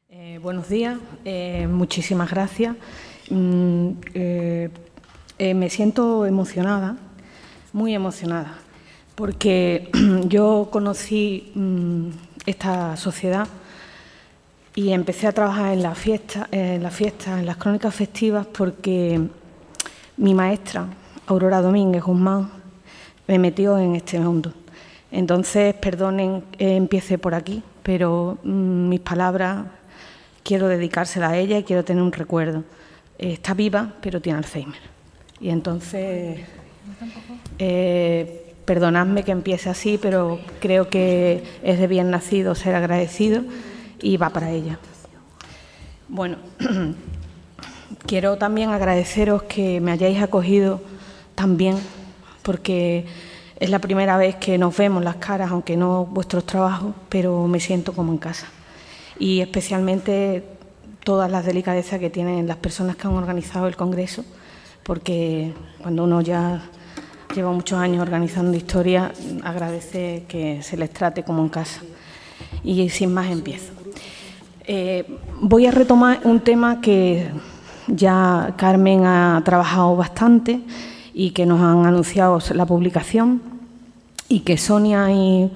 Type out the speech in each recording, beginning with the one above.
Buenos días, muchísimas gracias. Me siento emocionada, muy emocionada, porque yo conocí esta sociedad y empecé a trabajar en las fiestas, en las crónicas festivas, porque mi maestra, Aurora Domínguez Guzmán, me metió en este mundo. Entonces, perdonen, empiece por aquí, pero mis palabras quiero dedicárselas a ella y quiero tener un recuerdo. Está viva, pero tiene Alzheimer. Y entonces, perdonadme que empiece así, pero creo que es de bien nacido ser agradecido y va para ella. Bueno, quiero también agradeceros que me hayáis acogido tan bien, porque es la primera vez que nos vemos las caras, aunque no vuestros trabajos, pero me siento como en casa. Y especialmente todas las delicadezas que tienen las personas que han organizado el Congreso, porque cuando uno ya lleva muchos años organizando historia, agradece que se les trate como en casa. Y sin más empiezo. Voy a retomar un tema que ya Carmen ha trabajado bastante y que nos han anunciado la publicación, y que Sonia y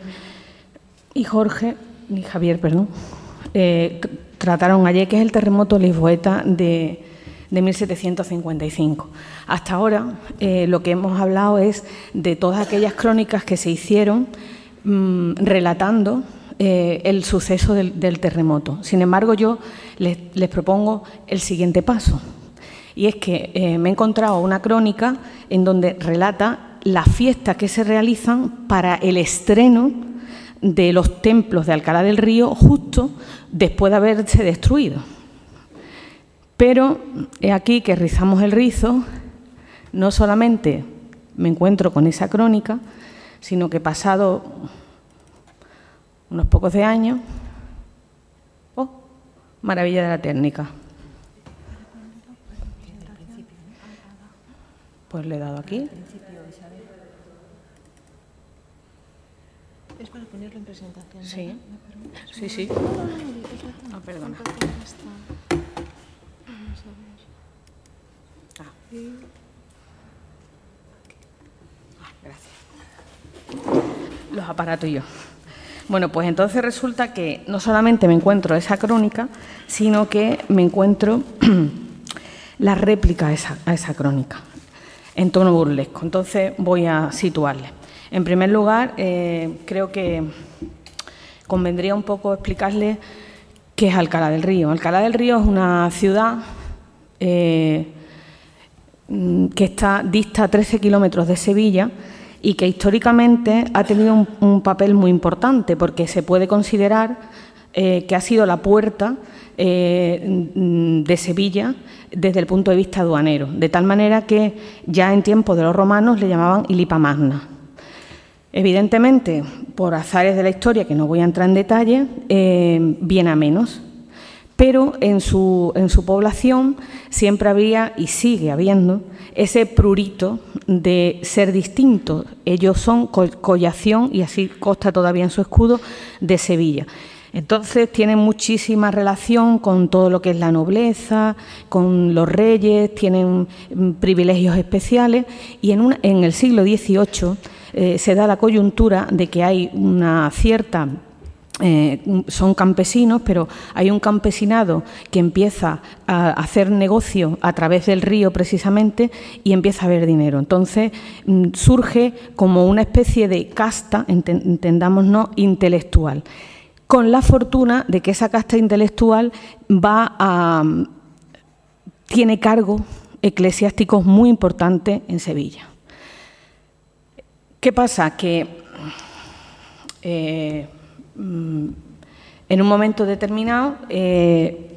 Javier, trataron ayer, que es el terremoto lisboeta de 1755. Hasta ahora lo que hemos hablado es de todas aquellas crónicas que se hicieron relatando el suceso del terremoto. Sin embargo, yo les propongo el siguiente paso, y es que me he encontrado una crónica en donde relata las fiestas que se realizan para el estreno de los templos de Alcalá del Río justo después de haberse destruido. Pero he aquí que rizamos el rizo, no solamente me encuentro con esa crónica, sino que pasado unos pocos de años, ¡oh!, maravilla de la técnica. Pues le he dado aquí. Es para ponerlo en presentación. Sí, sí. Ah, perdona. Vamos a ver. Gracias. Los aparatos y yo. Bueno, pues entonces resulta que no solamente me encuentro esa crónica, sino que me encuentro la réplica a esa crónica, en tono burlesco. Entonces voy a situarle. En primer lugar, creo que convendría un poco explicarles qué es Alcalá del Río. Alcalá del Río es una ciudad que dista 13 kilómetros de Sevilla y que históricamente ha tenido un papel muy importante, porque se puede considerar que ha sido la puerta de Sevilla desde el punto de vista aduanero, de tal manera que ya en tiempos de los romanos le llamaban Ilipa Magna. Evidentemente, por azares de la historia, que no voy a entrar en detalle, viene a menos, pero en su población siempre había, y sigue habiendo, ese prurito de ser distintos. Ellos son collación, y así consta todavía en su escudo, de Sevilla. Entonces tienen muchísima relación con todo lo que es la nobleza, con los reyes, tienen privilegios especiales, y en el siglo XVIII se da la coyuntura de que hay una cierta, son campesinos, pero hay un campesinado que empieza a hacer negocio a través del río precisamente y empieza a haber dinero. Entonces surge como una especie de casta, entendámonos, intelectual, con la fortuna de que esa casta intelectual tiene cargos eclesiásticos muy importantes en Sevilla. ¿Qué pasa? Que en un momento determinado, en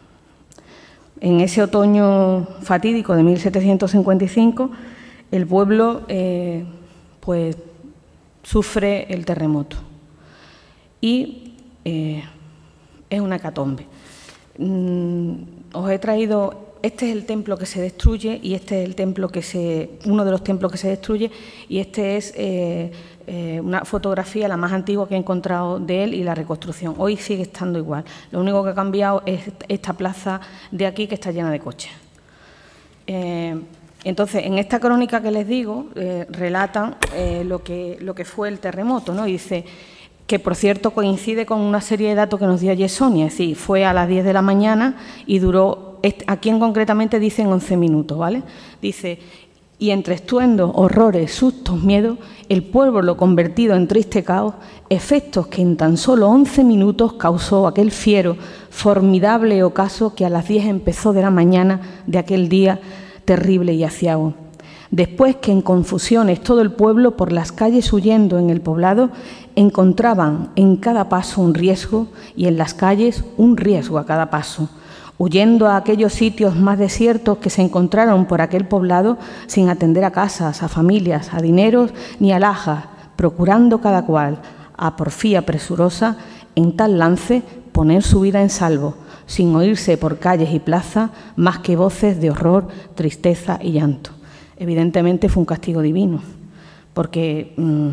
ese otoño fatídico de 1755, el pueblo pues sufre el terremoto y es una hecatombe. Os he traído este es el templo que se destruye y este es el templo uno de los templos que se destruye, y este es una fotografía, la más antigua que he encontrado de él, y la reconstrucción. Hoy sigue estando igual. Lo único que ha cambiado es esta plaza de aquí, que está llena de coches. Entonces, en esta crónica que les digo, relatan lo que fue el terremoto, ¿no? Y dice que, por cierto, coincide con una serie de datos que nos dio ayer Sonia, es decir, fue a las 10 de la mañana y duró, aquí concretamente dicen 11 minutos, ¿vale? Dice, y entre estruendos, horrores, sustos, miedos, el pueblo convertido en triste caos, efectos que en tan solo 11 minutos causó aquel fiero, formidable ocaso que a las 10 empezó de la mañana de aquel día terrible y aciago. Después que en confusiones todo el pueblo por las calles huyendo en el poblado encontraban en cada paso un riesgo y en las calles un riesgo a cada paso, huyendo a aquellos sitios más desiertos que se encontraron por aquel poblado sin atender a casas, a familias, a dineros ni alhajas, procurando cada cual, a porfía presurosa, en tal lance poner su vida en salvo, sin oírse por calles y plazas más que voces de horror, tristeza y llanto. Evidentemente fue un castigo divino, porque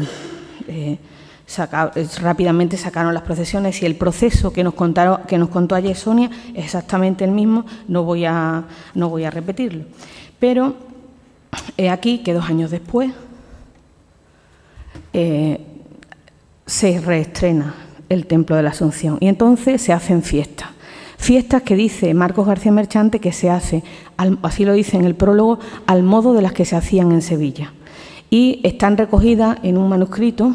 rápidamente sacaron las procesiones, y el proceso que nos contó ayer Sonia es exactamente el mismo, no voy a repetirlo. Pero he aquí que 2 años después se reestrena el Templo de la Asunción y entonces se hacen fiestas. Fiestas que dice Marcos García Merchante que se hace, así lo dice en el prólogo, al modo de las que se hacían en Sevilla. Y están recogidas en un manuscrito,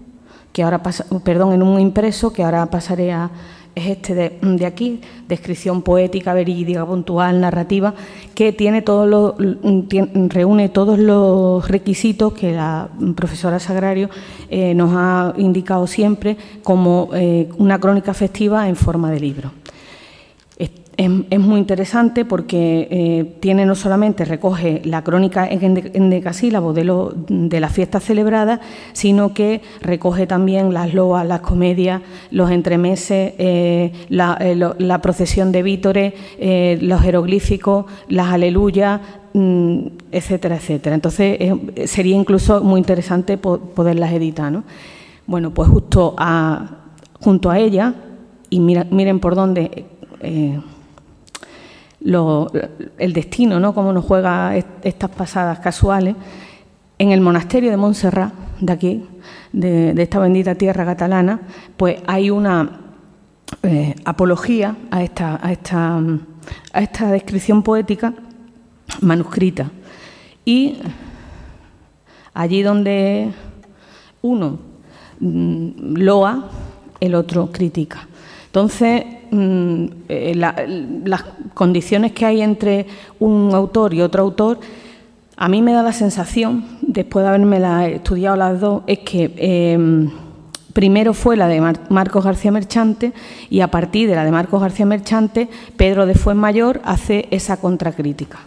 en un impreso, que ahora pasaré a... Es este de aquí, descripción poética, verídica, puntual, narrativa, que reúne todos los requisitos que la profesora Sagrario nos ha indicado siempre como una crónica festiva en forma de libro. Es muy interesante porque no solamente recoge la crónica en decasílabo de las fiestas celebradas, sino que recoge también las loas, las comedias, los entremeses, la procesión de vítores, los jeroglíficos, las aleluyas, etcétera, etcétera. Entonces, sería incluso muy interesante poderlas editar, ¿no? Bueno, pues junto a ella, y miren por dónde... el destino, ¿no? Cómo nos juega estas pasadas casuales. En el monasterio de Montserrat, de aquí, de esta bendita tierra catalana, pues hay una apología a esta descripción poética manuscrita. Y allí donde uno loa, el otro critica. Entonces, las condiciones que hay entre un autor y otro autor, a mí me da la sensación, después de haberme estudiado las dos, es que primero fue la de Marcos García Merchante, y a partir de la de Marcos García Merchante, Pedro de Fuenmayor hace esa contracrítica.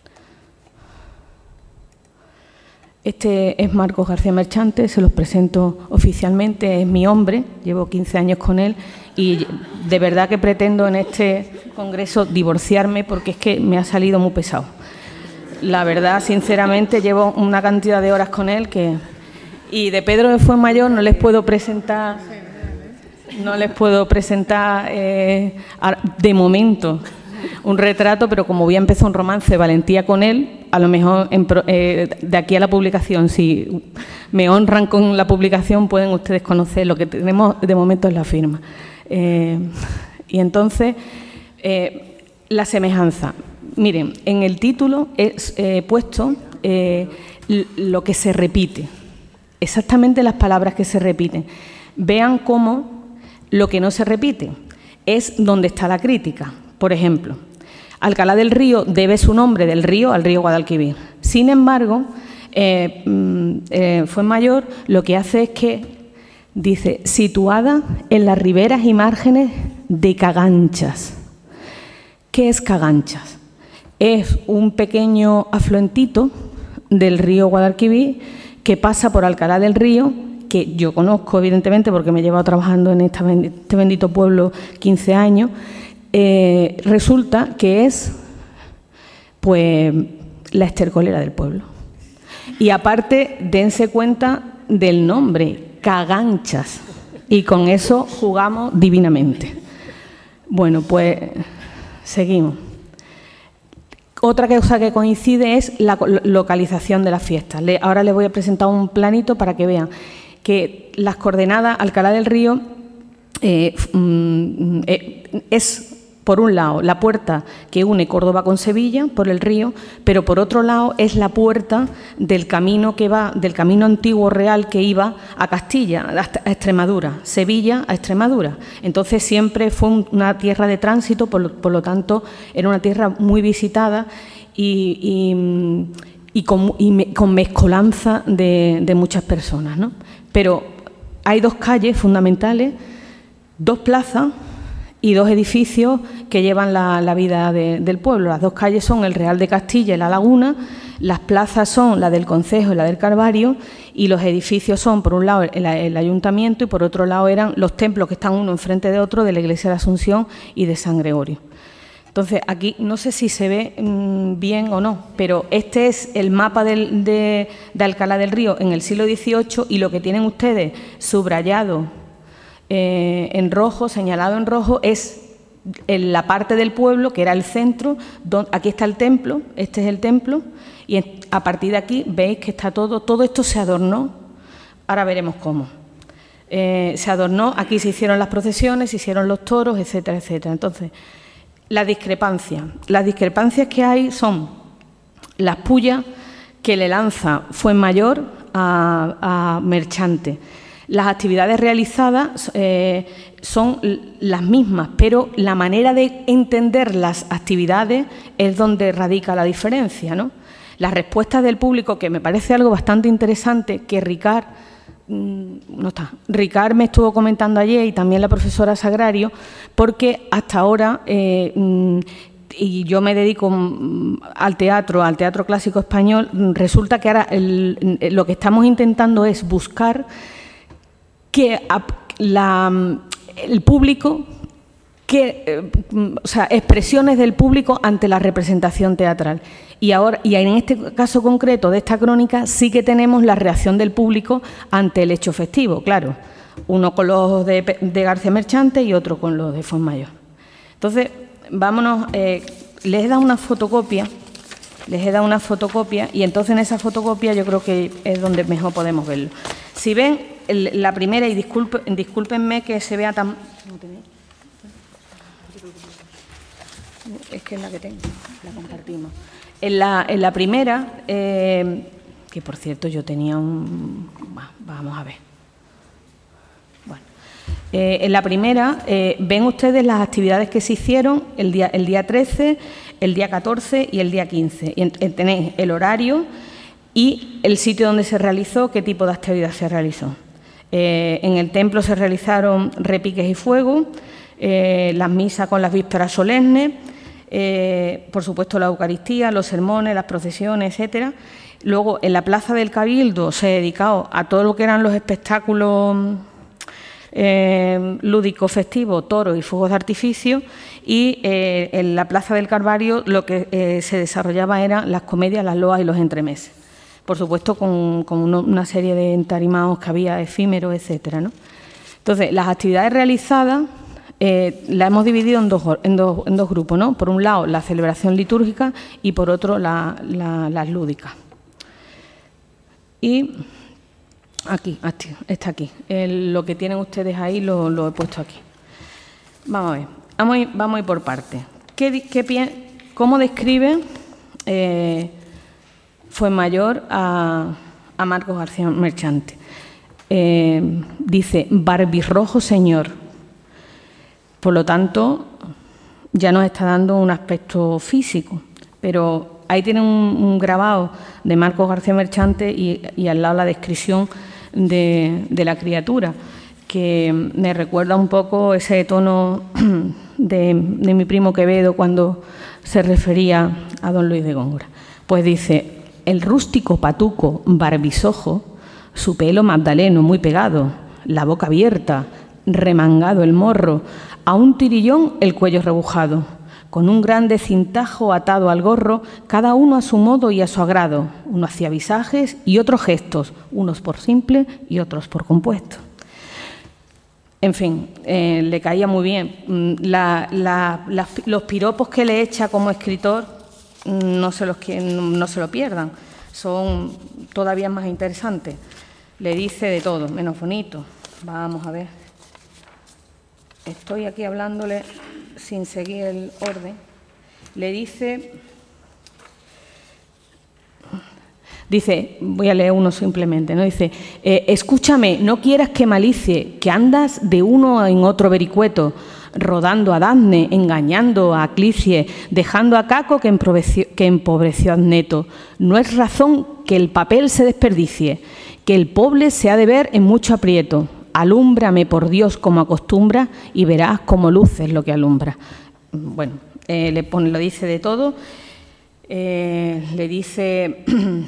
Este es Marcos García Merchante, se los presento oficialmente, es mi hombre, llevo 15 años con él y de verdad que pretendo en este congreso divorciarme porque es que me ha salido muy pesado. La verdad, sinceramente, llevo una cantidad de horas con él que... Y de Pedro de Fuenmayor no les puedo presentar de momento un retrato, pero como voy a empezar un romance de valentía con él, a lo mejor de aquí a la publicación, si me honran con la publicación, pueden ustedes conocer. Lo que tenemos de momento es la firma. Y entonces, la semejanza. Miren, en el título he puesto lo que se repite, exactamente las palabras que se repiten. Vean cómo lo que no se repite es donde está la crítica. Por ejemplo, Alcalá del Río debe su nombre del río al río Guadalquivir. Sin embargo, Fuenmayor lo que hace es que dice, situada en las riberas y márgenes de Caganchas. ¿Qué es Caganchas? Es un pequeño afluentito del río Guadalquivir que pasa por Alcalá del Río, que yo conozco evidentemente porque me he llevado trabajando en este bendito pueblo 15 años. Resulta que es Pues la estercolera del pueblo. Y aparte, dense cuenta del nombre, Caganchas. Y con eso jugamos divinamente. Bueno, pues seguimos. Otra cosa que coincide es la localización de las fiestas. Ahora les voy a presentar un planito para que vean que las coordenadas Alcalá del Río es, por un lado, la puerta que une Córdoba con Sevilla por el río, pero por otro lado es la puerta del camino que va, del camino antiguo real que iba a Castilla, a Extremadura, Sevilla a Extremadura. Entonces siempre fue una tierra de tránsito, por lo tanto era una tierra muy visitada y con mezcolanza de muchas personas, ¿no? Pero hay dos calles fundamentales, dos plazas y dos edificios que llevan la vida del pueblo. Las dos calles son el Real de Castilla y la Laguna, las plazas son la del Concejo y la del Calvario, y los edificios son, por un lado, el Ayuntamiento y por otro lado eran los templos que están uno enfrente de otro de la Iglesia de la Asunción y de San Gregorio. Entonces, aquí no sé si se ve bien o no, pero este es el mapa de Alcalá del Río en el siglo XVIII y lo que tienen ustedes subrayado en rojo, señalado en rojo, es en la parte del pueblo, que era el centro, aquí está el templo, este es el templo, y a partir de aquí veis que está todo esto se adornó, ahora veremos cómo. Se adornó, aquí se hicieron las procesiones, se hicieron los toros, etcétera, etcétera. Entonces, las discrepancias que hay son las pullas que le lanza Fuenmayor a Merchante. Las actividades realizadas son las mismas, pero la manera de entender las actividades es donde radica la diferencia, ¿no? Las respuestas del público, que me parece algo bastante interesante, que Ricard me estuvo comentando ayer y también la profesora Sagrario, porque hasta ahora, y yo me dedico al teatro clásico español, resulta que ahora lo que estamos intentando es buscar que el público, o sea, expresiones del público ante la representación teatral. Y en este caso concreto de esta crónica sí que tenemos la reacción del público ante el hecho festivo, claro, uno con los de García Merchante y otro con los de Fuenmayor. Entonces, vámonos, les he dado una fotocopia, y entonces en esa fotocopia yo creo que es donde mejor podemos verlo. Si ven la primera, y discúlpenme que se vea tan... Es que es la que tengo, la compartimos. En la primera, que por cierto yo tenía vamos a ver. Bueno, en la primera ven ustedes las actividades que se hicieron el día 13, el día 14 y el día 15. Y tenéis el horario y el sitio donde se realizó, qué tipo de actividad se realizó. En el templo se realizaron repiques y fuego, las misas con las vísperas solemnes, por supuesto la Eucaristía, los sermones, las procesiones, etcétera. Luego, en la Plaza del Cabildo se dedicó a todo lo que eran los espectáculos lúdicos, festivos, toros y fuegos de artificio, y en la Plaza del Calvario lo que se desarrollaba eran las comedias, las loas y los entremeses. Por supuesto, con una serie de entarimados que había, efímeros, etcétera, ¿no? Entonces, las actividades realizadas las hemos dividido en dos grupos, ¿no? Por un lado, la celebración litúrgica y por otro, las lúdicas. Y aquí, está aquí. Lo que tienen ustedes ahí lo he puesto aquí. Vamos a ver, vamos a ir por partes. ¿Cómo describe Fuenmayor a Marcos García Merchante? Dice, barbirrojo señor. Por lo tanto, ya nos está dando un aspecto físico, pero ahí tienen un grabado de Marcos García Merchante y al lado la descripción de la criatura, que me recuerda un poco ese tono de mi primo Quevedo cuando se refería a don Luis de Góngora. Pues dice, el rústico patuco barbisojo, su pelo magdaleno muy pegado, la boca abierta, remangado el morro, a un tirillón el cuello rebujado, con un grande cintajo atado al gorro, cada uno a su modo y a su agrado. Uno hacía visajes y otros gestos, unos por simple y otros por compuesto. En fin, le caía muy bien. Los piropos que le echa como escritor no se lo pierdan, son todavía más interesantes. Le dice de todo, menos bonito. Vamos a ver. Estoy aquí hablándole sin seguir el orden. Le dice, voy a leer uno simplemente, ¿no? Dice, escúchame, no quieras que malicie, que andas de uno en otro vericueto, rodando a Dafne, engañando a Clicie, dejando a Caco que empobreció a Adneto. No es razón que el papel se desperdicie, que el pobre se ha de ver en mucho aprieto. Alúmbrame, por Dios, como acostumbra, y verás como luces lo que alumbra. Bueno, lo dice de todo. Le dice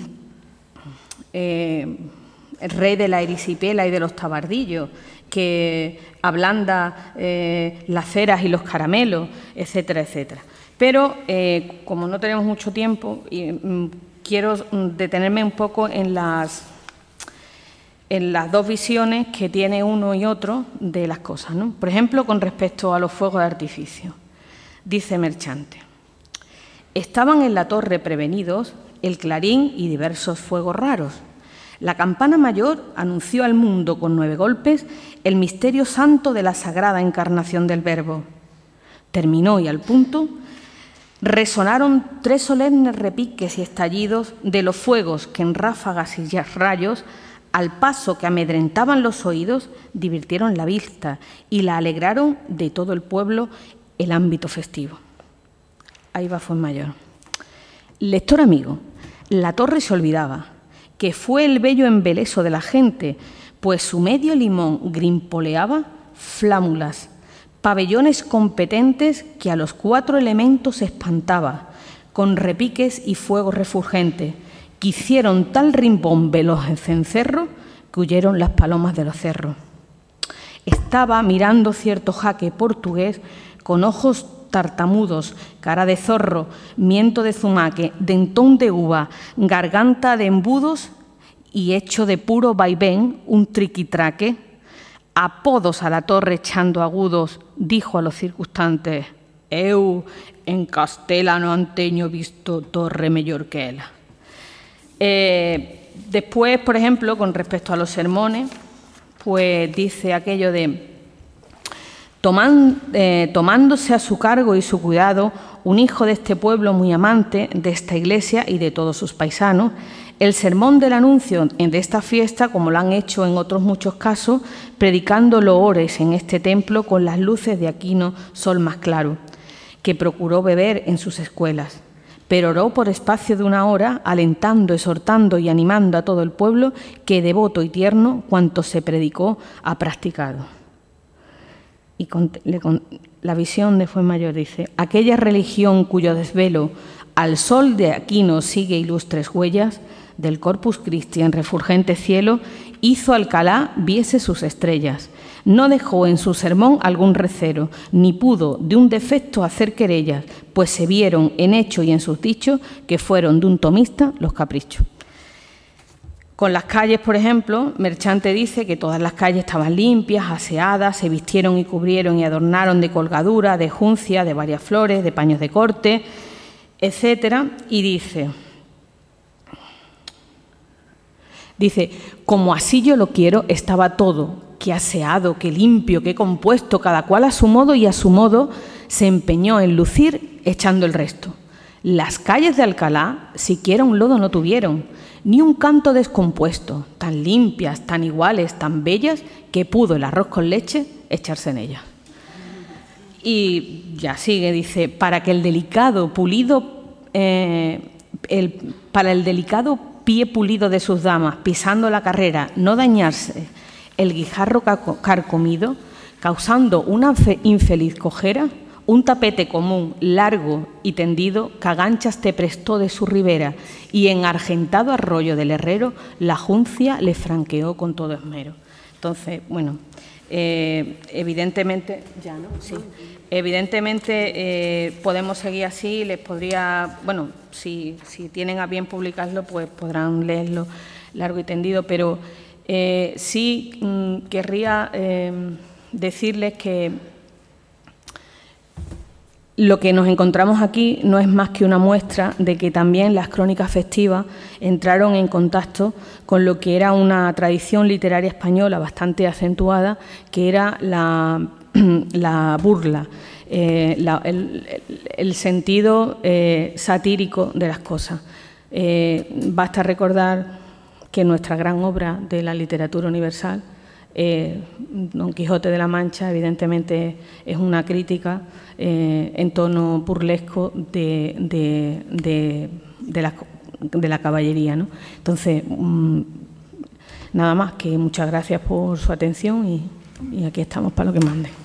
el rey de la erisipela y de los tabardillos, que ablanda las ceras y los caramelos, etcétera, etcétera. Pero, como no tenemos mucho tiempo, quiero detenerme un poco en las dos visiones que tiene uno y otro de las cosas, ¿no? Por ejemplo, con respecto a los fuegos de artificio. Dice Merchante, estaban en la torre prevenidos el clarín y diversos fuegos raros. La campana mayor anunció al mundo con 9 golpes el misterio santo de la sagrada encarnación del Verbo. Terminó y al punto resonaron 3 solemnes repiques y estallidos de los fuegos que en ráfagas y rayos, al paso que amedrentaban los oídos, divirtieron la vista y la alegraron de todo el pueblo el ámbito festivo. Ahí va Fuenmayor. Lector amigo, la torre se olvidaba, que fue el bello embeleso de la gente, pues su medio limón grimpoleaba flámulas, pabellones competentes que a los 4 elementos espantaba, con repiques y fuego refulgente, que hicieron tal rimbombe los cencerros que huyeron las palomas de los cerros. Estaba mirando cierto jaque portugués con ojos tartamudos, cara de zorro, miento de zumaque, dentón de uva, garganta de embudos y hecho de puro vaivén un triquitraque. Apodos a la torre echando agudos, dijo a los circunstantes, «Eu en Castela no anteño visto torre mellor que ela». Después, por ejemplo, con respecto a los sermones, pues dice aquello de tomándose a su cargo y su cuidado un hijo de este pueblo muy amante de esta iglesia y de todos sus paisanos, el sermón del anuncio de esta fiesta, como lo han hecho en otros muchos casos, predicando loores en este templo con las luces de Aquino Sol más claro, que procuró beber en sus escuelas. Pero oró por espacio de 1 hora, alentando, exhortando y animando a todo el pueblo que, devoto y tierno, cuanto se predicó, ha practicado. Y la visión de Fuenmayor dice, aquella religión cuyo desvelo al sol de Aquino sigue ilustres huellas, del Corpus Christi en refulgente cielo, hizo Alcalá viese sus estrellas. No dejó en su sermón algún recero, ni pudo de un defecto hacer querellas, pues se vieron en hecho y en sus dichos que fueron de un tomista los caprichos. Con las calles, por ejemplo, Merchante dice que todas las calles estaban limpias, aseadas, se vistieron y cubrieron y adornaron de colgadura, de juncia, de varias flores, de paños de corte, etcétera, y dice, como así yo lo quiero, estaba todo, que aseado, que limpio, que compuesto, cada cual a su modo y a su modo se empeñó en lucir echando el resto. Las calles de Alcalá siquiera un lodo no tuvieron, ni un canto descompuesto, tan limpias, tan iguales, tan bellas, que pudo el arroz con leche echarse en ellas. Y ya sigue, dice, para el delicado pie pulido de sus damas, pisando la carrera, no dañarse el guijarro carcomido, causando una infeliz cojera, un tapete común, largo y tendido, caganchas te prestó de su ribera, y en argentado arroyo del herrero, la juncia le franqueó con todo esmero. Entonces, bueno, Evidentemente, ya, ¿no? Sí. Evidentemente podemos seguir así, les podría, bueno, si tienen a bien publicarlo, pues podrán leerlo largo y tendido, pero sí querría decirles que lo que nos encontramos aquí no es más que una muestra de que también las crónicas festivas entraron en contacto con lo que era una tradición literaria española bastante acentuada, que era la burla, el sentido satírico de las cosas. Basta recordar que nuestra gran obra de la literatura universal, Don Quijote de la Mancha, evidentemente es una crítica en tono burlesco de la caballería, ¿no? Entonces, nada más, que muchas gracias por su atención y aquí estamos para lo que manden.